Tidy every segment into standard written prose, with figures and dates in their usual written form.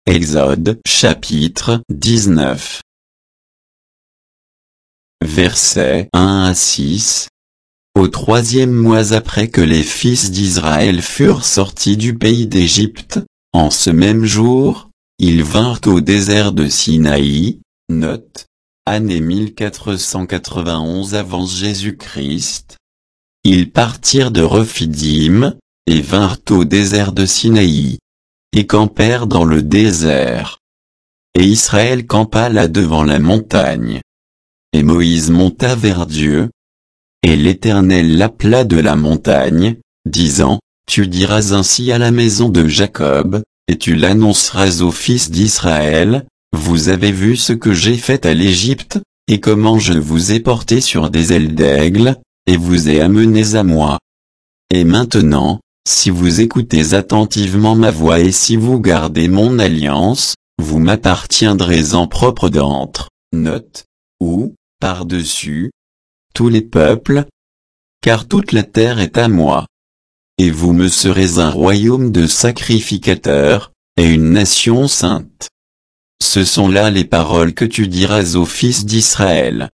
Exode chapitre 19. Versets 1 à 6. Au 3e mois après que les fils d'Israël furent sortis du pays d'Égypte, en ce même jour, ils vinrent au désert de Sinaï, note, année 1491 avant Jésus-Christ. Ils partirent de Rephidim, et vinrent au désert de Sinaï, et campèrent dans le désert. Et Israël campa là devant la montagne. Et Moïse monta vers Dieu. Et l'Éternel l'appela de la montagne, disant, tu diras ainsi à la maison de Jacob, et tu l'annonceras aux fils d'Israël, vous avez vu ce que j'ai fait à l'Égypte, et comment je vous ai porté sur des ailes d'aigle, et vous ai amenés à moi. Et maintenant, si vous écoutez attentivement ma voix et si vous gardez mon alliance, vous m'appartiendrez en propre d'entre, note, ou, par-dessus, tous les peuples, car toute la terre est à moi. Et vous me serez un royaume de sacrificateurs, et une nation sainte. Ce sont là les paroles que tu diras aux fils d'Israël.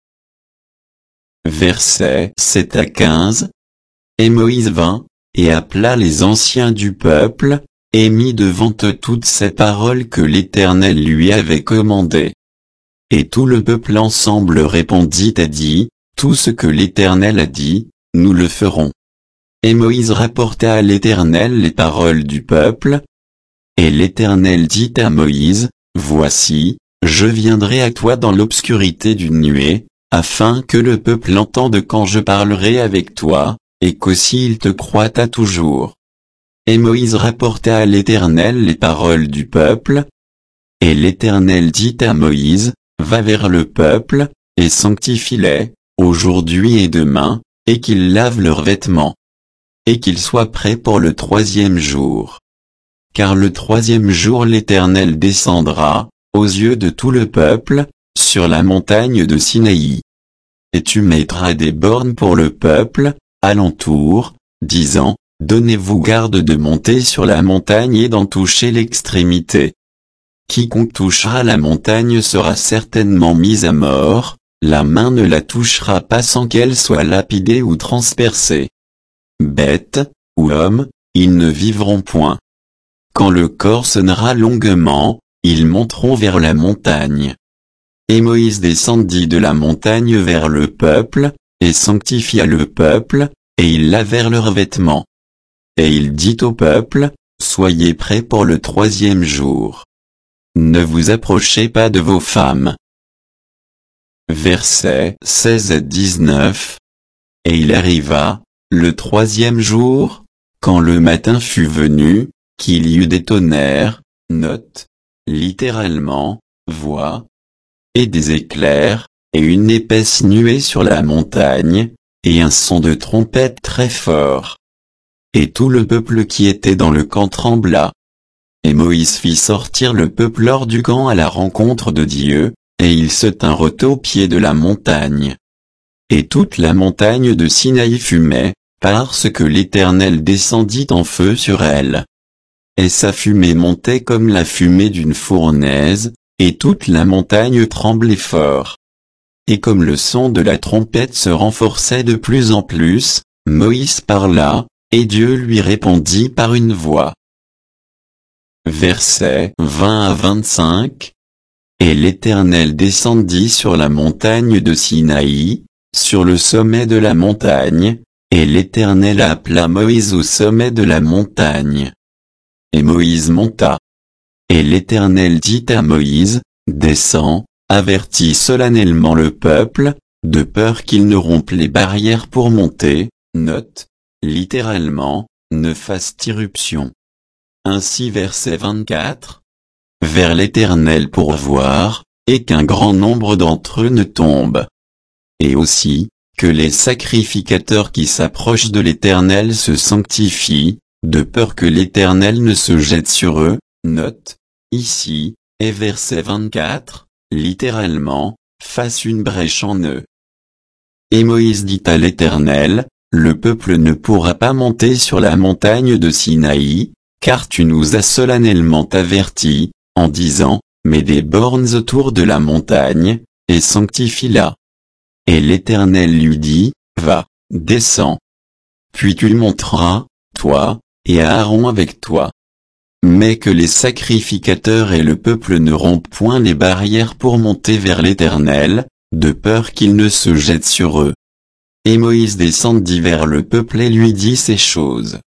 Versets 7 à 15. Et Moïse vint, et appela les anciens du peuple, et mit devant eux toutes ces paroles que l'Éternel lui avait commandées. Et tout le peuple ensemble répondit et dit, tout ce que l'Éternel a dit, nous le ferons. Et Moïse rapporta à l'Éternel les paroles du peuple. Et l'Éternel dit à Moïse, voici, je viendrai à toi dans l'obscurité d'une nuée, afin que le peuple entende quand je parlerai avec toi, et qu'aussi il te croit à toujours. Et Moïse rapporta à l'Éternel les paroles du peuple. Et l'Éternel dit à Moïse, va vers le peuple, et sanctifie-les, aujourd'hui et demain, et qu'ils lavent leurs vêtements. Et qu'ils soient prêts pour le 3e jour. Car le 3e jour l'Éternel descendra, aux yeux de tout le peuple, sur la montagne de Sinaï. Et tu mettras des bornes pour le peuple, alentour, disant, donnez-vous garde de monter sur la montagne et d'en toucher l'extrémité. Quiconque touchera la montagne sera certainement mis à mort, la main ne la touchera pas sans qu'elle soit lapidée ou transpercée. Bêtes, ou hommes, ils ne vivront point. Quand le corps sonnera longuement, ils monteront vers la montagne. Et Moïse descendit de la montagne vers le peuple, et sanctifia le peuple, et ils lavèrent leurs vêtements. Et il dit au peuple, soyez prêts pour le 3e jour. Ne vous approchez pas de vos femmes. Versets 16 à 19. Et il arriva, le 3e jour, quand le matin fut venu, qu'il y eut des tonnerres, note, littéralement, voix, et des éclairs, et une épaisse nuée sur la montagne, et un son de trompette très fort. Et tout le peuple qui était dans le camp trembla. Et Moïse fit sortir le peuple hors du camp à la rencontre de Dieu, et ils se tinrent au pied de la montagne. Et toute la montagne de Sinaï fumait, parce que l'Éternel descendit en feu sur elle. Et sa fumée montait comme la fumée d'une fournaise, et toute la montagne tremblait fort. Et comme le son de la trompette se renforçait de plus en plus, Moïse parla, et Dieu lui répondit par une voix. Versets 20 à 25. Et l'Éternel descendit sur la montagne de Sinaï, sur le sommet de la montagne, et l'Éternel appela Moïse au sommet de la montagne. Et Moïse monta. Et l'Éternel dit à Moïse, descends, avertis solennellement le peuple, de peur qu'il ne rompe les barrières pour monter, note, littéralement, ne fasse irruption. Ainsi verset 24. Vers l'Éternel pour voir, et qu'un grand nombre d'entre eux ne tombent. Et aussi, que les sacrificateurs qui s'approchent de l'Éternel se sanctifient, de peur que l'Éternel ne se jette sur eux, note, ici, et verset 24, littéralement, fasse une brèche en eux. Et Moïse dit à l'Éternel, le peuple ne pourra pas monter sur la montagne de Sinaï, car tu nous as solennellement avertis, en disant, mets des bornes autour de la montagne, et sanctifie-la. Et l'Éternel lui dit, va, descends. Puis tu monteras, toi, et Aaron avec toi. Mais que les sacrificateurs et le peuple ne rompent point les barrières pour monter vers l'Éternel, de peur qu'il ne se jette sur eux. Et Moïse descendit vers le peuple et lui dit ces choses.